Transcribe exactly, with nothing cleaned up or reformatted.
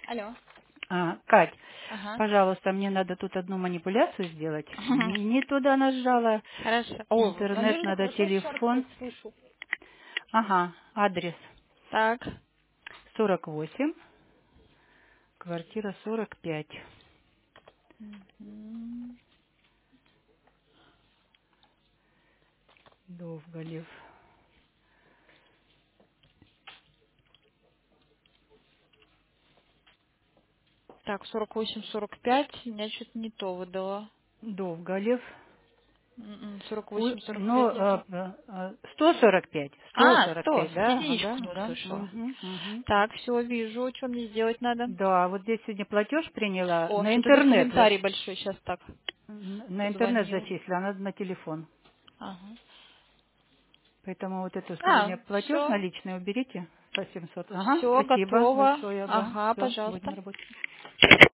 Алло. А, Кать, Ага. пожалуйста, мне надо тут одну манипуляцию сделать. Не, не туда нажала. Хорошо. О, Интернет, надежда, надо хорошо телефон. шаркает, слышу. Ага, адрес Так. сорок восемь, квартира сорок пять. Мгм. Довголев. Так, сорок восемь, сорок пять. Меня что-то не то выдало. Довголев. М-м, сорок У- восемь, сорок Ну, пять не то. э, э, э, сто сорок пять. сто А, сорок сто. пять, да? Единичку Ага, не да. услышала. Мгм, мгм. Так, все, вижу, что мне сделать надо. Да, вот здесь сегодня платеж приняла О, на что-то здесь интернет. За- комментарий большой сейчас так н- На интернет позвонил. зачислила, а надо на телефон. Ага. Поэтому вот это А, сегодня платеж все, наличный уберите. По семьсот. Ага, все спасибо готово. большое, да. Ага, Все, будем пожалуйста. работать.